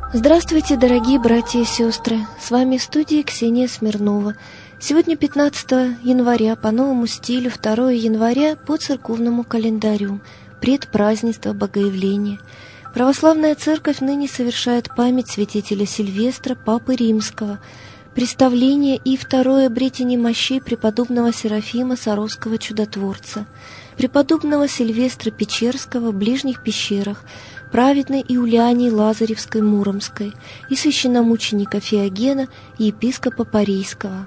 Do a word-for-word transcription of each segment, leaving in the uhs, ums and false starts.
Здравствуйте, дорогие братья и сестры! С вами в студии Ксения Смирнова. Сегодня пятнадцатого января по новому стилю, второго января по церковному календарю, предпразднество Богоявления. Православная Церковь ныне совершает память святителя Сильвестра, Папы Римского, представление и второе обретение мощей преподобного Серафима Саровского чудотворца, преподобного Сильвестра Печерского в ближних пещерах, праведной Иулиании Лазаревской Муромской и священномученика Феогена и епископа Парийского.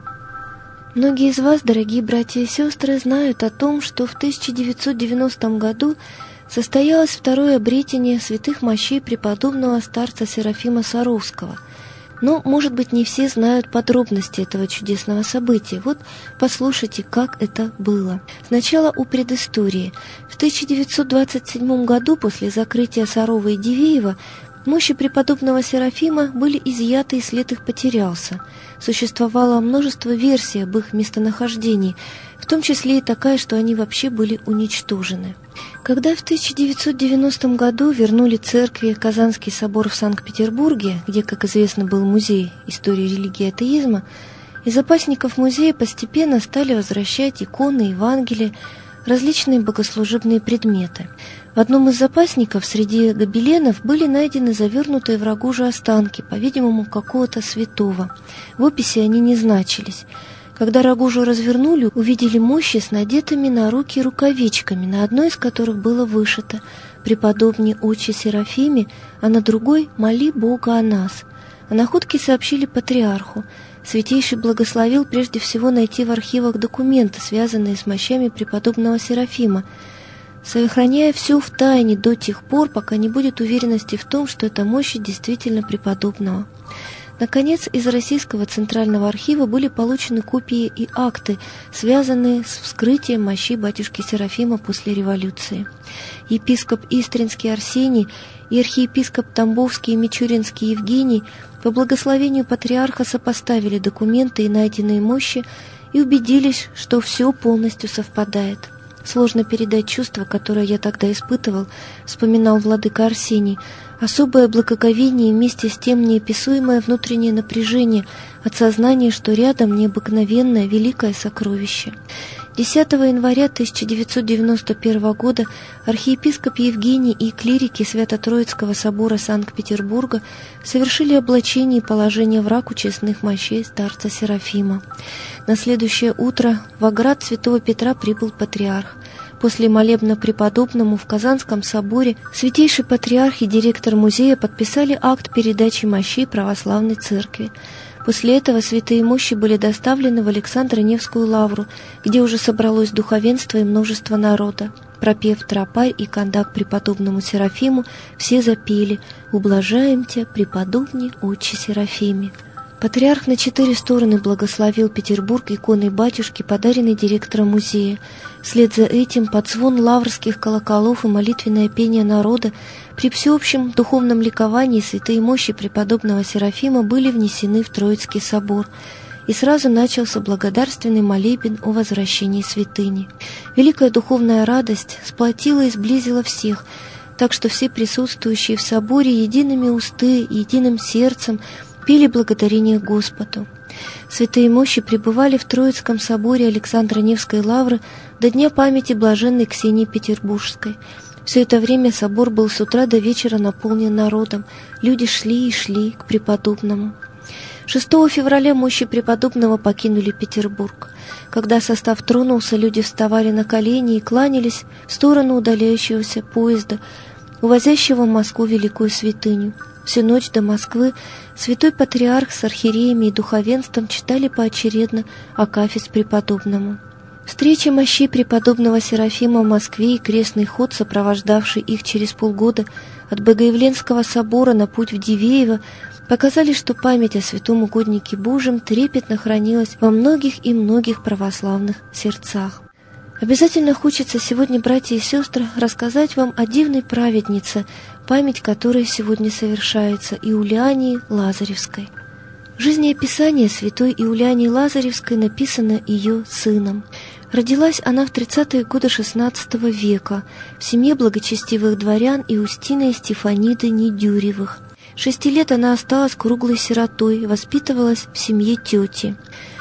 Многие из вас, дорогие братья и сестры, знают о том, что в тысяча девятьсот девяностом году состоялось второе обретение святых мощей преподобного старца Серафима Саровского. Но, может быть, не все знают подробности этого чудесного события. Вот послушайте, как это было. Сначала о предыстории. В тысяча девятьсот двадцать седьмом году, после закрытия Сарова и Дивеева, мощи преподобного Серафима были изъяты, и след их потерялся. Существовало множество версий об их местонахождении, в том числе и такая, что они вообще были уничтожены. Когда в тысяча девятьсот девяностом году вернули церкви Казанский собор в Санкт-Петербурге, где, как известно, был музей истории религии и атеизма, из запасников музея постепенно стали возвращать иконы, Евангелия, различные богослужебные предметы. В одном из запасников среди гобеленов были найдены завернутые в рогожу останки, по-видимому, какого-то святого. В описи они не значились. Когда рогожу развернули, увидели мощи с надетыми на руки рукавичками, на одной из которых было вышито «Преподобни Отче Серафиме», а на другой «Моли Бога о нас». О находке сообщили патриарху. Святейший благословил прежде всего найти в архивах документы, связанные с мощами преподобного Серафима, сохраняя все в тайне до тех пор, пока не будет уверенности в том, что это мощи действительно преподобного. Наконец, из Российского Центрального архива были получены копии и акты, связанные с вскрытием мощей батюшки Серафима после революции. Епископ Истринский Арсений и архиепископ Тамбовский и Мичуринский Евгений по благословению патриарха сопоставили документы и найденные мощи и убедились, что все полностью совпадает. Сложно передать чувство, которое я тогда испытывал, вспоминал владыка Арсений. Особое благоговение и вместе с тем неописуемое внутреннее напряжение от сознания, что рядом необыкновенное великое сокровище. десятого января тысяча девятьсот девяносто первого года архиепископ Евгений и клирики Свято-Троицкого собора Санкт-Петербурга совершили облачение и положение в раку честных мощей старца Серафима. На следующее утро в оград святого Петра прибыл патриарх. После молебна преподобному в Казанском соборе святейший патриарх и директор музея подписали акт передачи мощей православной церкви. После этого святые мощи были доставлены в Александро-Невскую лавру, где уже собралось духовенство и множество народа. Пропев тропарь и кондак преподобному Серафиму, все запели «Ублажаем тебя, преподобни Отче Серафиме». Патриарх на четыре стороны благословил Петербург иконой батюшки, подаренной директором музея. Вслед за этим под звон лаврских колоколов и молитвенное пение народа при всеобщем духовном ликовании святые мощи преподобного Серафима были внесены в Троицкий собор, и сразу начался благодарственный молебен о возвращении святыни. Великая духовная радость сплотила и сблизила всех, так что все присутствующие в соборе едиными усты, единым сердцем пели благодарение Господу. Святые мощи пребывали в Троицком соборе Александро-Невской лавры до дня памяти блаженной Ксении Петербургской. Все это время собор был с утра до вечера наполнен народом. Люди шли и шли к преподобному. шестого февраля мощи преподобного покинули Петербург. Когда состав тронулся, люди вставали на колени и кланялись в сторону удаляющегося поезда, увозящего в Москву великую святыню. Всю ночь до Москвы святой патриарх с архиереями и духовенством читали поочередно акафист преподобному. Встреча мощей преподобного Серафима в Москве и крестный ход, сопровождавший их через полгода от Богоявленского собора на путь в Дивеево, показали, что память о святом угоднике Божьем трепетно хранилась во многих и многих православных сердцах. Обязательно хочется сегодня, братья и сестры, рассказать вам о дивной праведнице, память которой сегодня совершается, Иулиании Лазаревской. Жизнеописание святой Иулиании Лазаревской написано ее сыном. Родилась она в тридцатые годы шестнадцатого века в семье благочестивых дворян Иустина и Стефаниды Недюревых. Шести лет она осталась круглой сиротой, воспитывалась в семье тети.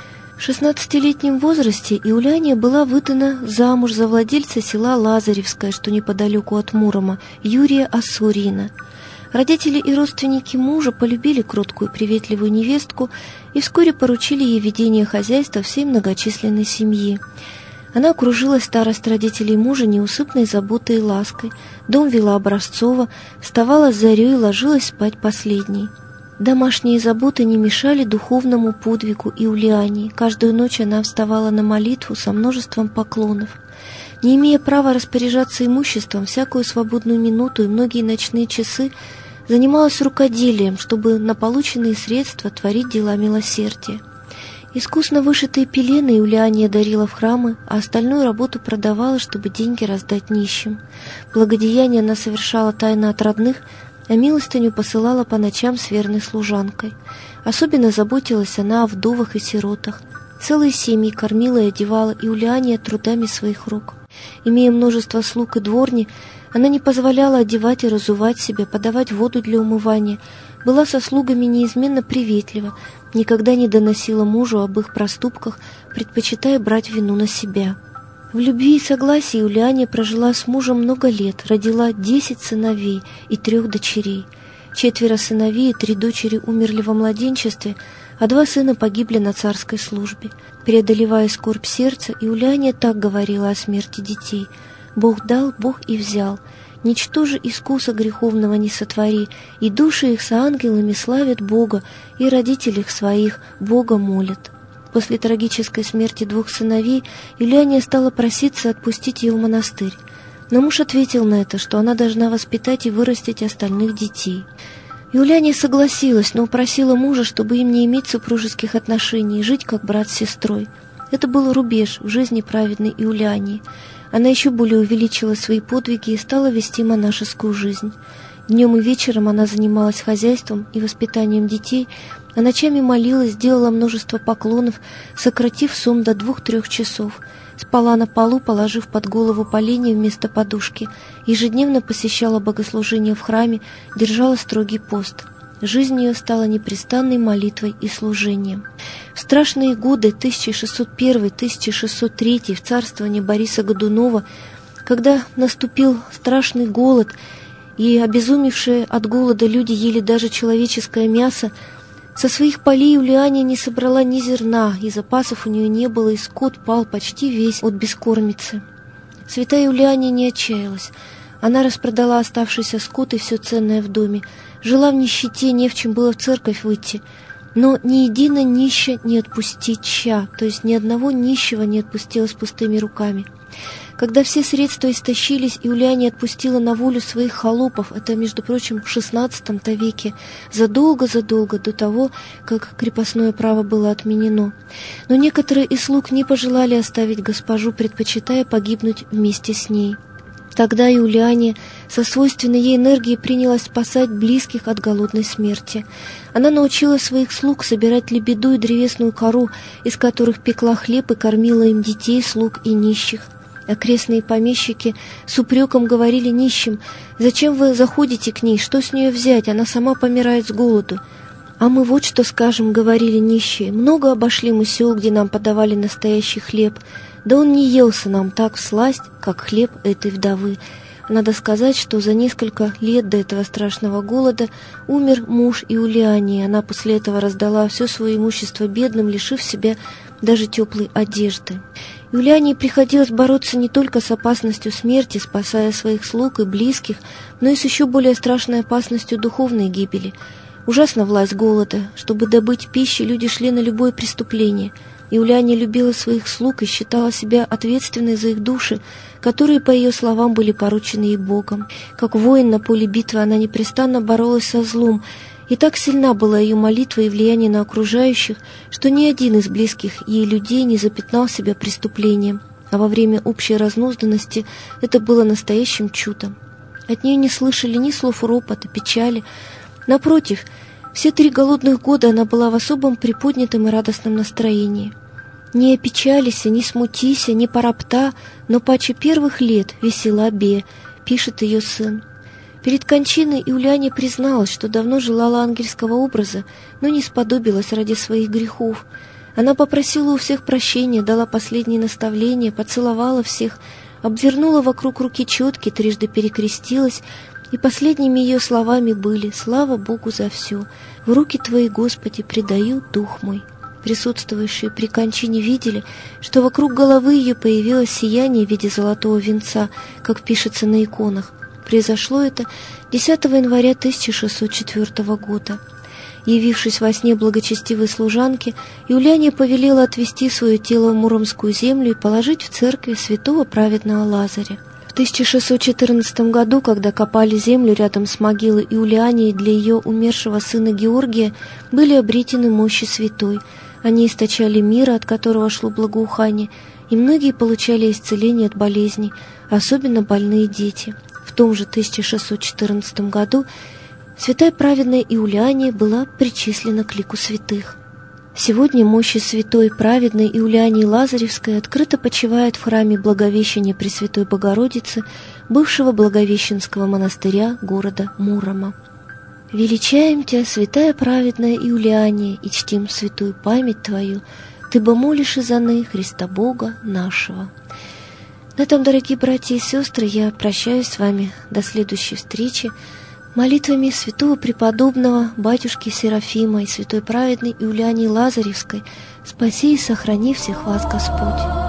В шестнадцатилетнем возрасте Иуляния была выдана замуж за владельца села Лазаревское, что неподалеку от Мурома, Юрия Осурьина. Родители и родственники мужа полюбили кроткую и приветливую невестку и вскоре поручили ей ведение хозяйства всей многочисленной семьи. Она окружила старость родителей мужа неусыпной заботой и лаской, дом вела образцово, вставала с зарей и ложилась спать последней. Домашние заботы не мешали духовному подвигу Иулиании. Каждую ночь она вставала на молитву со множеством поклонов. Не имея права распоряжаться имуществом, всякую свободную минуту и многие ночные часы занималась рукоделием, чтобы на полученные средства творить дела милосердия. Искусно вышитые пелены Иулиания дарила в храмы, а остальную работу продавала, чтобы деньги раздать нищим. Благодеяние она совершала тайно от родных, а милостыню посылала по ночам с верной служанкой. Особенно заботилась она о вдовах и сиротах. Целые семьи кормила и одевала Иулиания трудами своих рук. Имея множество слуг и дворни, она не позволяла одевать и разувать себя, подавать воду для умывания, была со слугами неизменно приветлива, никогда не доносила мужу об их проступках, предпочитая брать вину на себя. В любви и согласии Иулиания прожила с мужем много лет, родила десять сыновей и трех дочерей. Четверо сыновей и три дочери умерли во младенчестве, а два сына погибли на царской службе. Преодолевая скорбь сердца, Иулиания так говорила о смерти детей: «Бог дал, Бог и взял. Ничто же искуса греховного не сотвори, и души их с ангелами славят Бога, и родителей своих Бога молят». После трагической смерти двух сыновей Иулиания стала проситься отпустить ее в монастырь. Но муж ответил на это, что она должна воспитать и вырастить остальных детей. Иулиания согласилась, но упросила мужа, чтобы им не иметь супружеских отношений и жить как брат с сестрой. Это был рубеж в жизни праведной Иулиании. Она еще более увеличила свои подвиги и стала вести монашескую жизнь. Днем и вечером она занималась хозяйством и воспитанием детей, а ночами молилась, делала множество поклонов, сократив сон до двух-трех часов. Спала на полу, положив под голову поленья вместо подушки, ежедневно посещала богослужения в храме, держала строгий пост. Жизнь ее стала непрестанной молитвой и служением. В страшные годы тысяча шестьсот первый — тысяча шестьсот третий в царствовании Бориса Годунова, когда наступил страшный голод, и обезумевшие от голода люди ели даже человеческое мясо, со своих полей Иулиания не собрала ни зерна, и запасов у нее не было, и скот пал почти весь от бескормицы. Святая Иулиания не отчаялась. Она распродала оставшийся скот и все ценное в доме, жила в нищете, не в чем было в церковь выйти. Но ни едино нища не отпустить ща, то есть ни одного нищего не отпустила с пустыми руками. Когда все средства истощились, Иулиания отпустила на волю своих холопов, это, между прочим, в шестнадцатом-то веке, задолго-задолго до того, как крепостное право было отменено. Но некоторые из слуг не пожелали оставить госпожу, предпочитая погибнуть вместе с ней. Тогда Иулиания со свойственной ей энергией принялась спасать близких от голодной смерти. Она научила своих слуг собирать лебеду и древесную кору, из которых пекла хлеб и кормила им детей, слуг и нищих. Окрестные помещики с упреком говорили нищим: «Зачем вы заходите к ней? Что с нее взять? Она сама помирает с голоду». «А мы вот что скажем», — говорили нищие: «много обошли мы сел, где нам подавали настоящий хлеб. Да он не елся нам так всласть, как хлеб этой вдовы». Надо сказать, что за несколько лет до этого страшного голода умер муж Иулиании. Она после этого раздала все свое имущество бедным, лишив себя даже теплой одежды. Иулиании приходилось бороться не только с опасностью смерти, спасая своих слуг и близких, но и с еще более страшной опасностью духовной гибели. Ужасна власть голода. Чтобы добыть пищу, люди шли на любое преступление. Иулиания любила своих слуг и считала себя ответственной за их души, которые, по ее словам, были поручены ей Богом. Как воин на поле битвы она непрестанно боролась со злом, и так сильна была ее молитва и влияние на окружающих, что ни один из близких ей людей не запятнал себя преступлением, а во время общей разнузданности это было настоящим чудом. От нее не слышали ни слов ропота, печали. Напротив, все три голодных года она была в особом приподнятом и радостном настроении. «Не опечалися, не смутися, не поропта, но паче первых лет весела бе», — пишет ее сын. Перед кончиной Иуляния призналась, что давно желала ангельского образа, но не сподобилась ради своих грехов. Она попросила у всех прощения, дала последние наставления, поцеловала всех, обвернула вокруг руки четки, трижды перекрестилась, и последними ее словами были: «Слава Богу за все! В руки Твои, Господи, предаю дух мой». Присутствующие при кончине видели, что вокруг головы ее появилось сияние в виде золотого венца, как пишется на иконах. Произошло это десятого января тысяча шестьсот четвёртого года. Явившись во сне благочестивой служанке, Иуляния повелела отвезти свое тело в Муромскую землю и положить в церкви святого праведного Лазаря. В тысяча шестьсот четырнадцатом году, когда копали землю рядом с могилой Иулиании для ее умершего сына Георгия, были обретены мощи святой. Они источали мира, от которого шло благоухание, и многие получали исцеление от болезней, особенно больные дети. В том же тысяча шестьсот четырнадцатом году святая праведная Иуляния была причислена к лику святых. Сегодня мощи святой праведной Иулиании Лазаревской открыто почивают в храме Благовещения Пресвятой Богородицы, бывшего Благовещенского монастыря города Мурома. Величаем Тебя, святая праведная Иулиания, и чтим святую память Твою, Ты бо молишь и за ны Христа Бога нашего. На этом, дорогие братья и сестры, я прощаюсь с вами до следующей встречи. Молитвами святого преподобного батюшки Серафима и святой праведной Иулиании Лазаревской спаси и сохрани всех вас Господь.